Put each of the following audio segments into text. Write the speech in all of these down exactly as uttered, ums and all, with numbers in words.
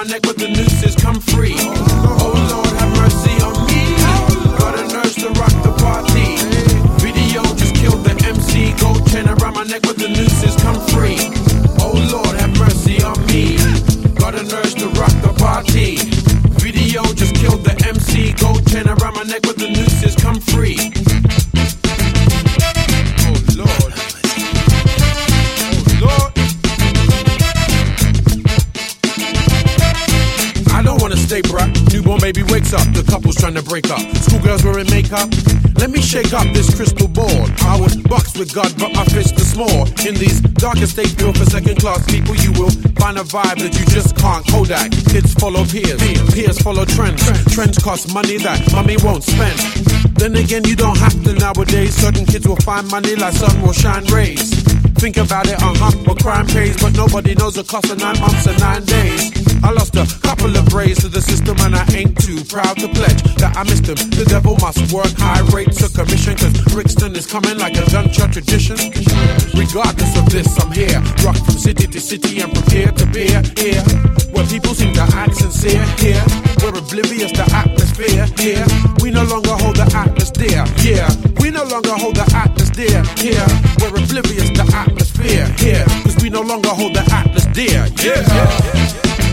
neck with the nooses, come free. Oh Lord, have mercy on me. Got an urge to rock the party. Video just killed the M C. Gold chain around my neck with the nooses, come free. Oh Lord, have mercy on me. Got an urge to rock the party. Video just killed the M C. Gold chain around my neck with the nooses, come free. Oh Lord. Oh Lord. I don't wanna stay bruh. Newborn baby wakes up, the couple's trying to break up. Schoolgirls wearing makeup. Let me shake up this crystal ball. I was boxed with God, but my fist is small. In these darker states built for second class people, you will find a vibe that you just can't. Kodak, kids follow peers, peers follow trends. Trends cost money that mommy won't spend. Then again, you don't have to nowadays. Certain kids will find money like sun will shine rays. Think about it, uh-huh, what crime pays, but nobody knows the cost of nine months and nine days. I lost a couple of rays to the system and I ain't too proud to pledge that I missed him. The devil must work high rates of commission, cause Brixton is coming like a gunshot tradition. Regardless of this, I'm here, rock from city to city and from peer to peer, here, where people seem to act sincere, here, we're oblivious to atmosphere, here, we no longer hold the atmosphere, yeah, we no longer hold the atmosphere, here, we're oblivious to atmosphere, here, cause we no longer hold the atmosphere, yeah, yeah.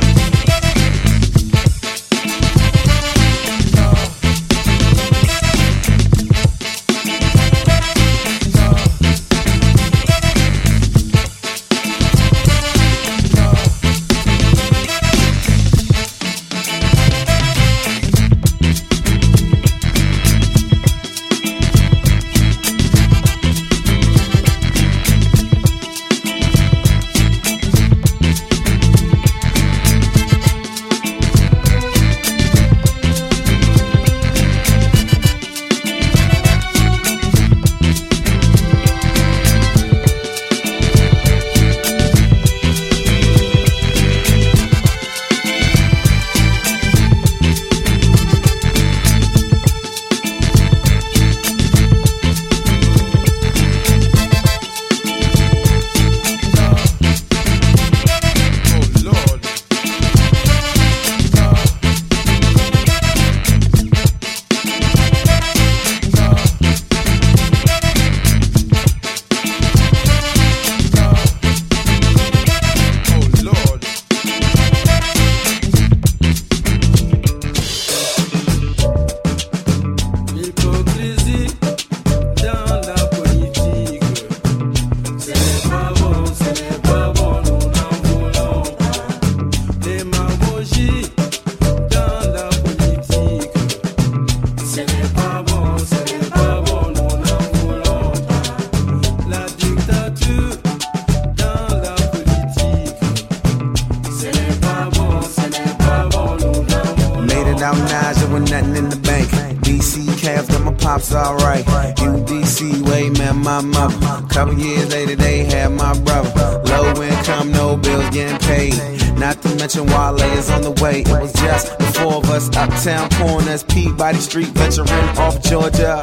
Couple years later, they had my brother. Low income, no bills, getting paid. Not to mention Wale is on the way. It was just the four of us, uptown corners, Peabody Street, venturing off Georgia.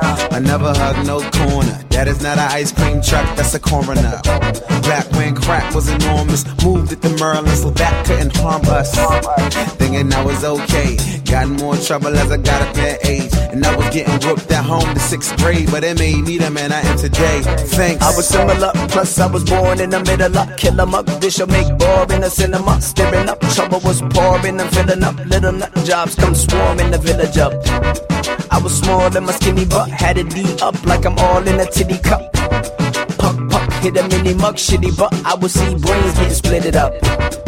I never hugged no corner. That is not an ice cream truck, that's a coroner. Back when crack was enormous, moved it to Maryland so that couldn't harm us. Thinking I was okay, got in more trouble as I got up in age. And I was getting whooped at home to sixth grade, but it made me the man I am today. Thanks. I was similar, plus I was born in the middle of kill 'em up. This will make boring a cinema. Stirring up, trouble was pouring and filling up. Little nut jobs come swarming the village up. I was small in my skinny butt, had a D up like I'm all in a titty cup. Puck, puck, hit a mini mug, shitty butt. I would see brains getting split it up.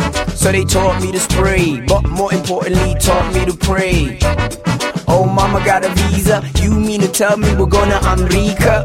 So they taught me to spray, but more importantly, taught me to pray. Oh, mama got a visa. You mean to tell me we're gonna America?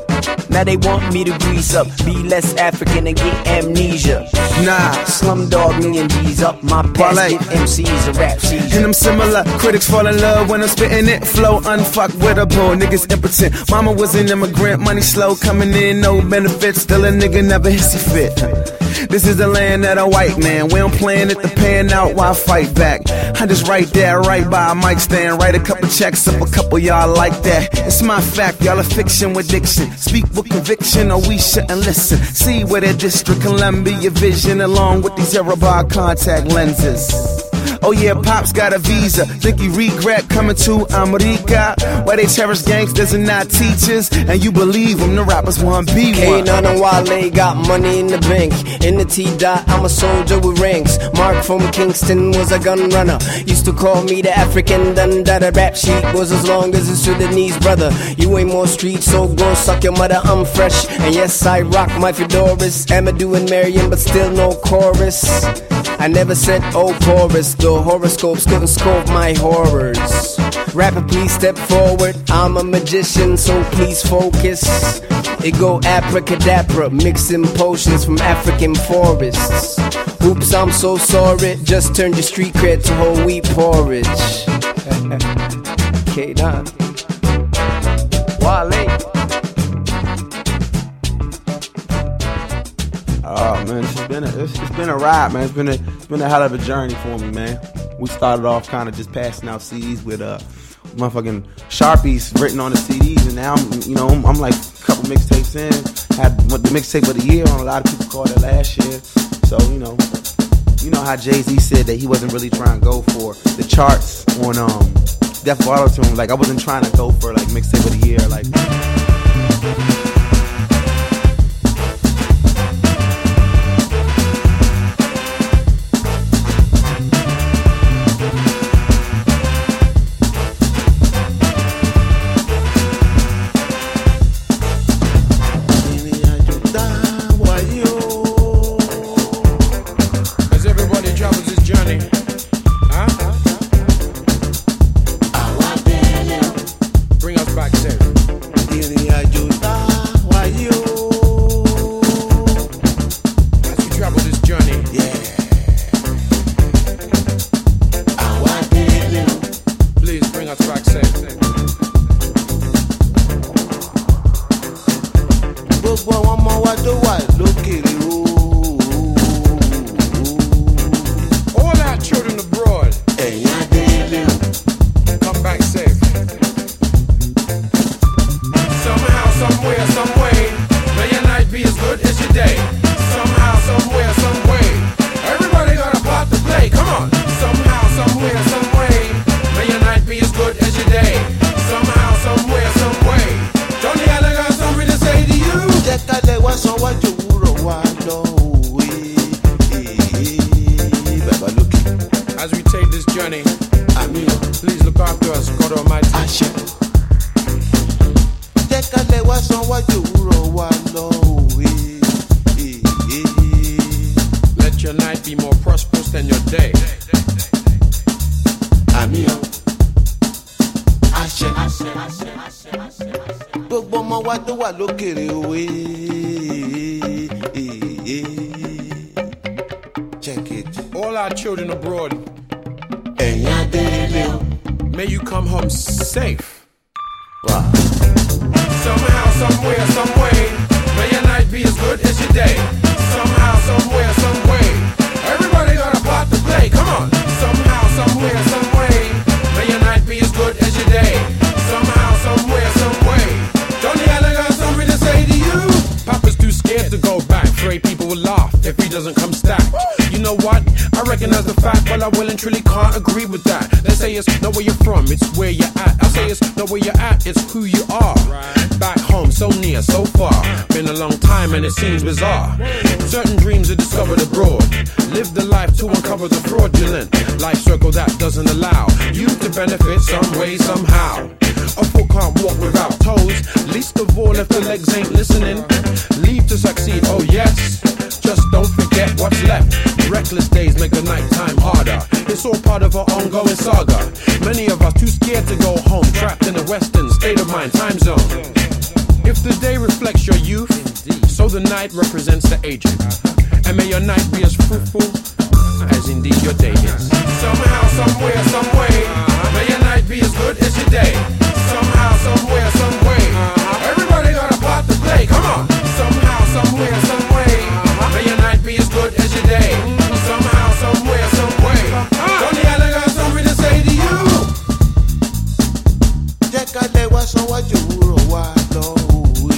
Now they want me to grease up, be less African and get amnesia. Nah, Slumdog million G's up, my past Wale. get M Cs a rap season. And I'm similar, critics fall in love when I'm spitting it. Flow unfuckwittable, niggas impotent. Mama was an immigrant, money slow coming in, no benefits. Still a nigga never hissy fit. This is the land of a white man. We don't plan it to pan out while I fight back. I just write that right by a mic stand. Write a couple checks up, a couple y'all like that. It's my fact, y'all are fiction with diction. Speak with conviction or we shouldn't listen. See where that District Columbia vision along with these Yoruba contact lenses. Oh yeah, Pop's got a visa. Think he regret coming to America, where they cherish gangsters and not teachers. And you believe them, the rappers want be one. K-Nine and Wale got money in the bank. In the T-Dot, I'm a soldier with ranks. Mark from Kingston was a gun runner. Used to call me the African Dundada. Rap sheet was as long as a Sudanese brother. You ain't more street, so go suck your mother. I'm fresh, and yes, I rock my fedoras. Amadou and Marion, but still no chorus. I never said oh chorus, though horoscopes couldn't scope my horrors. Rapper, please step forward. I'm a magician, so please focus. It go abracadabra, mixing potions from African forests. Oops, I'm so sorry. Just turned your street cred to whole wheat porridge. K-Nine Wale. Oh man, it's been a it's, it's been a ride, man. It's been a it's been a hell of a journey for me, man. We started off kind of just passing out C Ds with uh motherfucking Sharpies written on the C Ds, and now I'm you know I'm, I'm like a couple mixtapes in. Had the mixtape of the year on. A lot of people called it last year. So you know, you know how Jay-Z said that he wasn't really trying to go for the charts on um Def Auto-Tune. Like I wasn't trying to go for like mixtape of the year, like. Check it. All our children abroad, may you come home safe. Wow. Somehow, somewhere, some way, may your night be as good as your day. Somehow, somewhere, some way, everybody got a part to play. Come on. Somehow, somewhere, some way, may your night be as good as your day. Somehow, somewhere, some way, Johnny Allen got something to say to you. Papa's too scared to go back, afraid people will laugh if he doesn't come stacked. You know what? I recognize the fact, but I well and truly can't agree with that. They say it's not where you're from, it's where you're at. I say it's not where you're at, it's who you are. Back home, so near, so far. Been a long time and it seems bizarre. Certain dreams are discovered abroad. Live the life to uncover the fraudulent life circle that doesn't allow you to benefit some way, somehow. A foot can't walk without toes, least of all if the legs ain't listening. Leave to succeed, oh yes. Just don't forget what's left. Reckless days make the nighttime harder. It's all part of our ongoing saga. Many of us too scared to go home, trapped in a western state of mind time zone. If the day reflects your youth, so the night represents the aged. And may your night be as fruitful as indeed your day is. Somehow, somewhere, some way, may your night be as good as your day. Somehow, somewhere, some way, everybody got a part to play. Come on. Somehow, somewhere, some way, may your night be as good as your day. Somehow, somewhere, some way, Johnny Allen got something to say to you. Jẹ́kálẹ̀ wá sanwó-jú rọ̀ wá lọ́wọ́.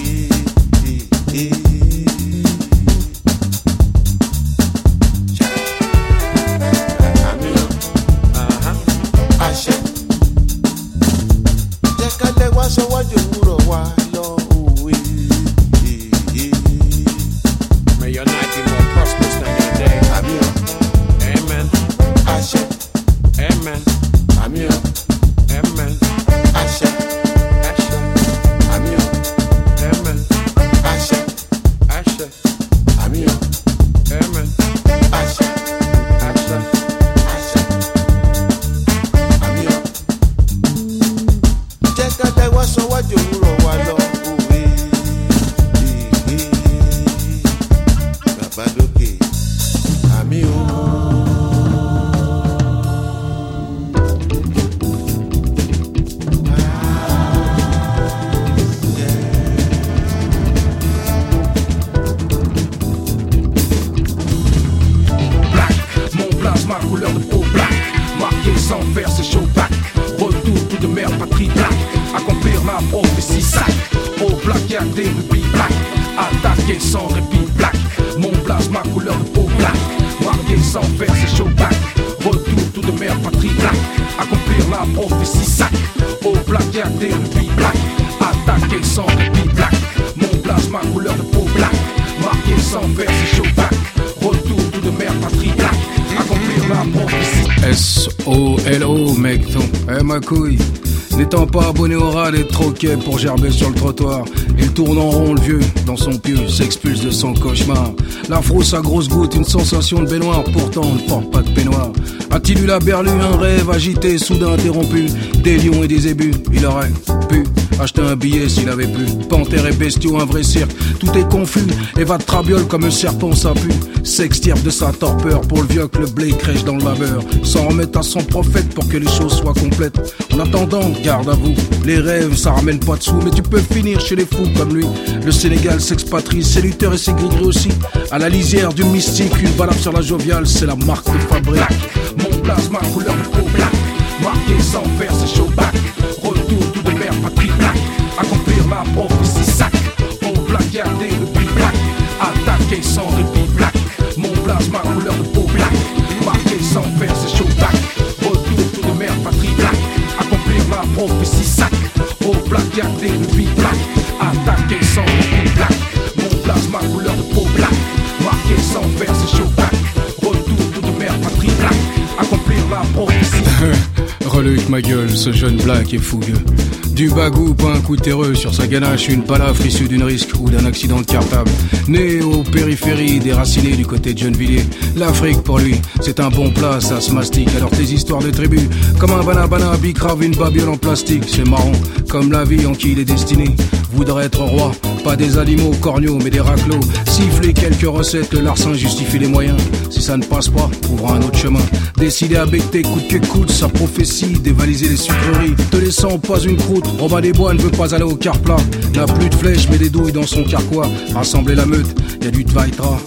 faire c'est show back. Retour tout de merde, patrie black. Accomplir ma prophétie sac. Au black y'a des rubis black. Attaquer sans répit black. Mon blaze, ma couleur de peau black. Marquer sans faire c'est show back. Retour tout de merde, patrie black. Accomplir ma prophétie sac. Au black y'a des rubis black. Attaquer sans répit black. Mon blaze, ma couleur de peau black. Marquer sans faire c'est show back. Retour tout de merde, patrie black. Accomplir ma prophétie. S O L O mec, ton, eh ma couille. N'étant pas abonné au rad et troquet pour gerber sur le trottoir, il tourne en rond le vieux, dans son pieu, s'expulse de son cauchemar. L'afro, sa grosse goutte, une sensation de baignoire, pourtant on ne porte pas de peignoir. A-t-il eu la berlue, un rêve agité, soudain interrompu, des lions et des ébus, il aurait pu acheter un billet s'il avait pu. Panthère et bestiaux, un vrai cirque, tout est confus, et va de trabiole comme un serpent ça pue. S'extirpe de sa torpeur, pour le vieux que le blé crèche dans le labeur, s'en remettre à son prophète pour que les choses soient complètes. En attendant, garde à vous, les rêves ça ramène pas de sous, mais tu peux finir chez les fous comme lui. Le Sénégal s'expatrie, ses lutteurs et ses gris-gris aussi, à la lisière du mystique, une balade sur la joviale, c'est la marque de fabrique. Mon blaze, ma couleur de peau black. Marqué sans faire c'est show back. Retour tout de merde, patrie black. Accomplir ma prophétie sac. Au black, garder le beat black. Attaquer sans répit black. Mon blaze, ma couleur de peau black. Marqué sans faire c'est show back. Retour tout de merde, patrie black. Accomplir ma prophétie sac. Au black, garder le beat black. Attaquer sans répit black. Mon blaze, ma couleur de peau black. Marqué sans faire c'est show back. Retour tout de merde, patrie black. Accomplir ma prophétie. Reluque ma gueule, ce jeune black est fougueux. Du bagou, pas un coup terreux, sur sa ganache une balafre issue d'une risque ou d'un accident de cartable. Né aux périphéries, déraciné du côté de Gennevilliers, l'Afrique pour lui, c'est un bon plat, ça se mastique. Alors tes histoires de tribu, comme un banabana, bicrave, une babiole en plastique, c'est marrant, comme la vie en qui il est destiné. Voudrait être roi, pas des animaux corneaux, mais des raclos. Siffler quelques recettes, le larcin justifie les moyens. Si ça ne passe pas, trouvera un autre chemin. Décider à becter, coûte que coûte, sa prophétie, dévaliser les sucreries, te laissant pas une croûte. Robin des Bois ne veut pas aller au car plat, n'a plus de flèches mais des douilles dans son carquois. Rassembler la meute, y'a du Tvaitra.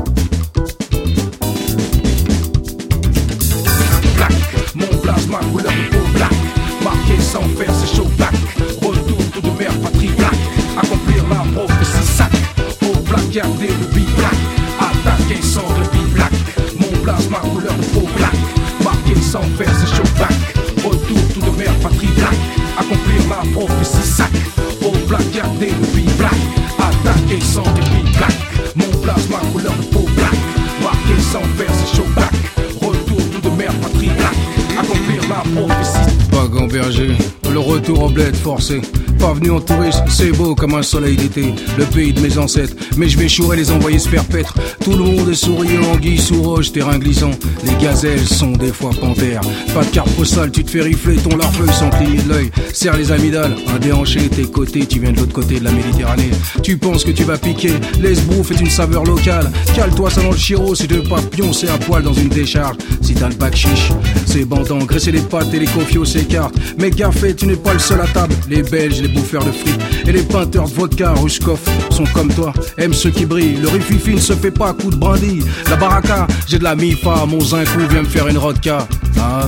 Black, mon blaze, ma couleur de peau black. Marqué sans faire c'est show back. Retour tout de merde, patrie black. Accomplir ma prophétie sac. Au black, garder le beat black. Attaquer sans répit black. Mon blaze, ma couleur de peau black. Marqué sans faire c'est show back. Retour tout de merde, patrie black. Accomplir ma prophétie sac. Au black, garder le beat black. Attaquer sans répit black. Mon blaze, ma couleur de peau black. Marqué sans faire c'est show back. Retour tout de merde, patrie black. Accomplir ma prophétie. Pas gamberger, le retour au bled forcé. Pas venu en touriste, c'est beau comme un soleil d'été, le pays de mes ancêtres. Mais je vais chourer les envoyer se faire paître. Tout le monde est souriant, anguille sous roche, terrain glissant. Les gazelles sont des fois panthères. Pas de carte postale, tu te fais rifler ton larveux sans cligner de l'œil. Serre les amygdales, un déhanché, tes côtés, tu viens de l'autre côté de la Méditerranée. Tu penses que tu vas piquer, l'esbrouf est une saveur locale. Cale-toi ça dans le chiro si tu veux pas pioncer à poil dans une décharge. Si t'as le bac chiche, c'est bandant, graisser les pattes et les confios s'écartent. Mais gaffe, tu n'es pas le seul à table. Les Belges, les bouffeurs de frites et les peinteurs de vodka Ruskov sont comme toi, aiment ceux qui brillent. Le rififi ne se fait pas à coup de brindille. La baraka, j'ai de la mifa, mon zinco vient me faire une rodka. Ah.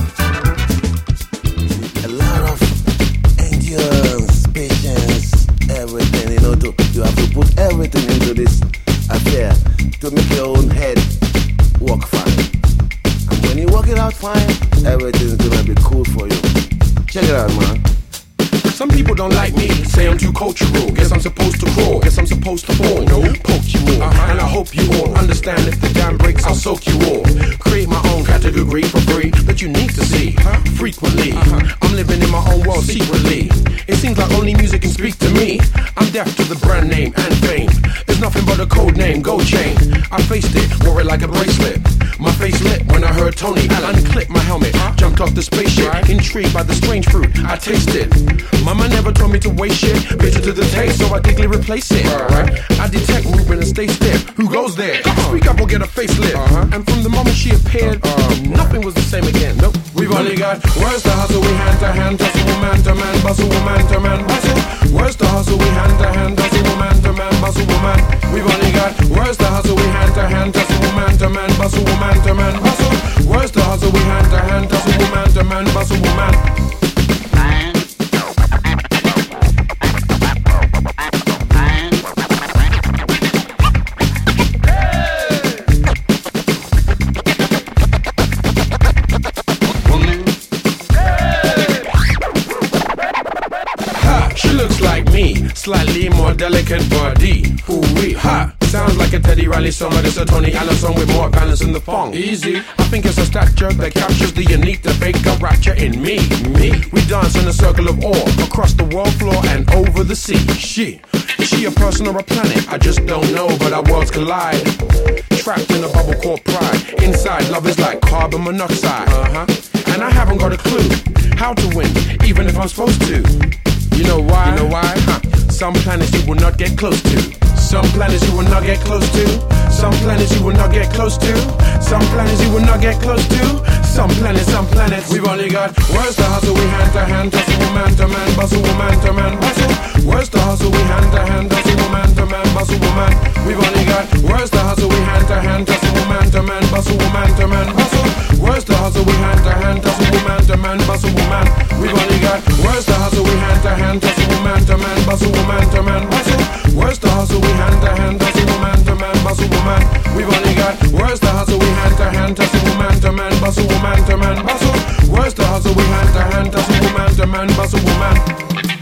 A lot of endurance, patience, everything, you know, to, you have to put everything into this affair to make your own head work fine. And when you work it out fine, everything's gonna be cool for you. Check it out, man. Some people don't like me, say I'm too cultural. Guess I'm supposed to crawl, guess I'm supposed to fall. No, poke you all, uh-huh. And I hope you all understand if the dam breaks, I'll soak you all. Create my own category for free that you need to see huh? frequently. Uh-huh. I'm living in my own world secretly. It seems like only music can speak to me. I'm deaf to the brand name and fame. There's nothing but a code name, gold chain. I faced it, wore it like a bracelet. My face lit when I heard Tony Allen clip my helmet. Jumped off the spaceship, intrigued by the strange fruit I tasted. Mama never told me to waste shit, bitter to the taste, so I quickly replace it. Right. I detect movement and stay stiff. Who goes there? Uh-huh. Speak up or get a facelift. Uh-huh. And from the moment she appeared, uh-huh. nothing was the same again. Nope. We've only got words to hustle, we hand to hand, tussle, man to man, bustle, man to man, bustle. Words to hustle, we hand to hand, tussle, man to man, bustle, man. We've only got words to hustle, we hand to hand, tussle, man to man, bustle, man to man, bustle. Words to hustle, we hand to hand, tussle, man to man, bustle. muscle woman. Slightly more delicate body. Ooh-wee, ha! Sounds like a Teddy Riley song, but it's a Tony Allen song with more balance in the funk. Easy. I think it's a stature that captures the Anita Baker rapture in me. Me. We dance in a circle of awe across the world floor and over the sea. She. Is she a person or a planet? I just don't know, but our worlds collide. Trapped in a bubble called pride. Inside, love is like carbon monoxide. Uh-huh. And I haven't got a clue how to win, even if I'm supposed to. You know why? You know why? Huh. Some planets you will not get close to. Some planets you will not get close to. Some planets you will not get close to. Some planets you will not get close to. Some planets, some planets. We've only got words to hustle, we hand to hand, tussle, woman to man, bustle, woman to man, bustle. Words to hustle, we hand to hand, tussle, woman to man, bustle, woman. We've only got words to hustle, we hand to hand, tussle, woman to man, bustle, woman to man, bustle. Words to hustle, we hand to hand, tussle, woman to man, bustle, woman. We've only got words to hustle, we hand to hand, tussle, woman to man, bustle, woman to man, bustle. Words to hustle, we hand to hand, tussle, woman to man, bustle, woman. We've only got words to hustle, we hand to hand, tussle, woman to man, bustle, woman to man, bustle. Words to hustle, we hand to hand, tussle, woman to man, bustle, woman.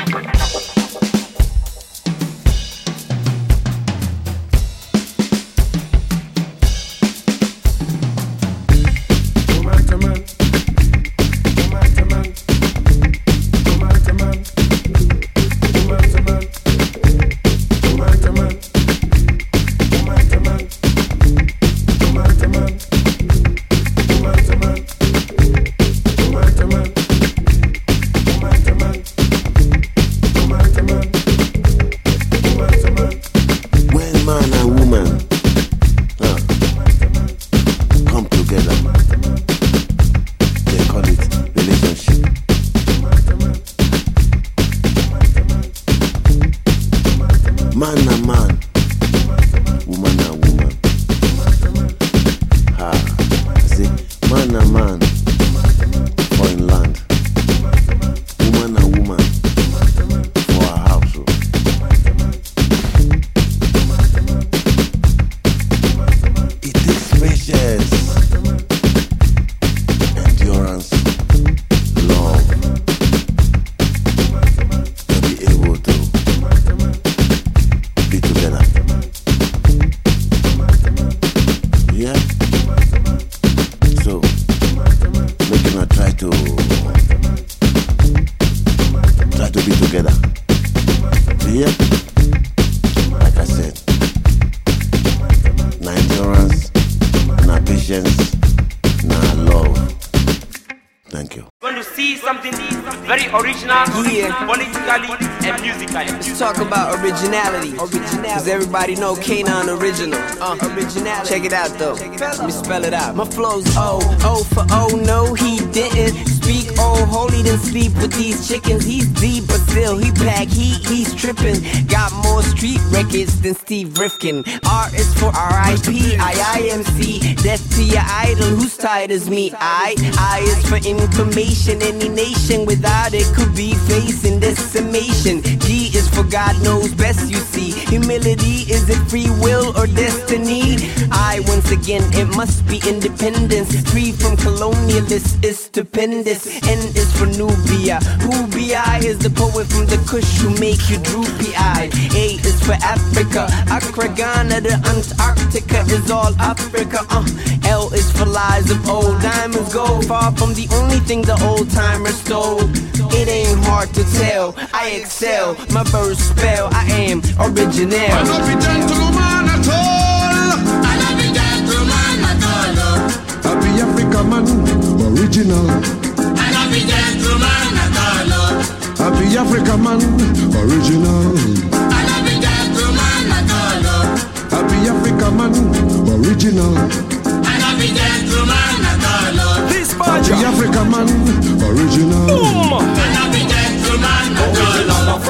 Originality, cause everybody know Kanan original. Uh, originality. Check it out though. Let me spell it out. My flow's O, O for oh no, he didn't speak. Oh, holy didn't sleep with these chickens. He's deep, but still he pack heat. He's tripping. Got more street records than Steve Rifkin. R is for R I P, I I M C. Death to your idol, who's tight as me? I, I is for information. Any nation without it could be facing decimation. G is for God knows best, you see. Humility, is it free will or destiny? I, once again, it must be independence. Free from colonialists, is stupendous. N is for Nubia. Who B I is the poet from the Kush who make you droopy-eyed. A is for Africa. Accra, Ghana, the Antarctica is all Africa. Uh, L is for lies of old. Diamonds gold, far from the only thing the old timers stole. It ain't hard to tell, I excel. My verse spell, I am original. I love you, gentleman at all. I love you, gentleman at all. I be Africa man, original. I love you, gentleman at all. I be Africa man, original. I love you, gentleman at all. I be Africa man, original. I love you, gentleman at all. This I be Africa man, original. Boom. I love you, gentleman at all. Original African man.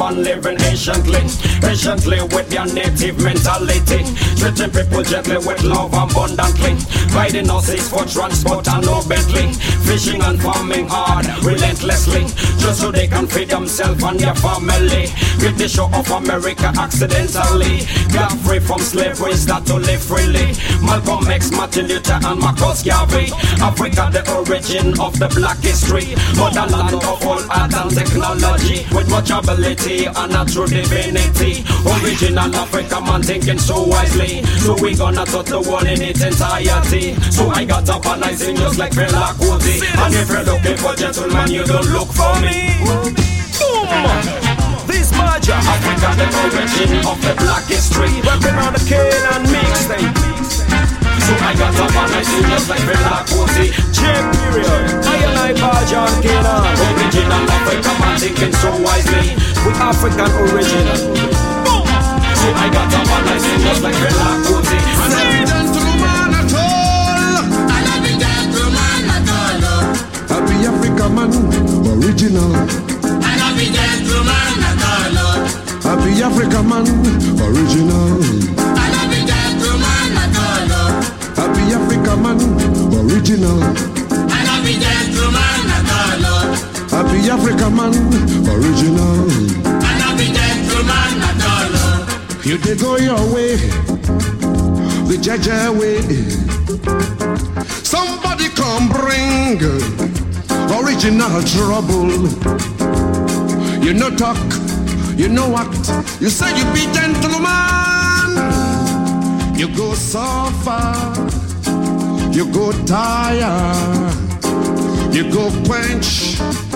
on living anciently, patiently with their native mentality, treating people gently with love abundantly, guiding horses for transport and no Bentley, fishing and farming hard relentlessly, just so they can feed themselves and their family. With the show of America accidentally got free from slavery, start to live freely. Malcolm X, Martin Luther and Marcus Garvey. Africa the origin of the black history, motherland of all art and technology, with much ability and a true divinity. Original Africa man thinking so wisely, so we gonna touch the world in its entirety. So I got up and I sing just like Fela Kuti. And if you're looking for gentlemen, you don't look for me. Boom! This Maja, Africa the origin of the black history, rapping on the Canaan mixtape. So I got up and I sing just like Fela Kuti. J period, I and I Maja and Canaan. Original Africa man thinking so wisely, with African original. Boom! So I got up and I sing just like Fela Kuti. I'm a gentleman at all. I'm a gentleman at all. Happy Africa man, original. I'm a gentleman at all. Happy Africa man, original. I'm a gentleman at all. Happy Africa man, original. I'm a gentleman at all. Happy Africa man, original. I'm a gentleman at all. You did go your way, the Jaja way. Somebody come bring original trouble. You know talk, you know what. You say you be gentleman. You go so far, you go tired, you go quench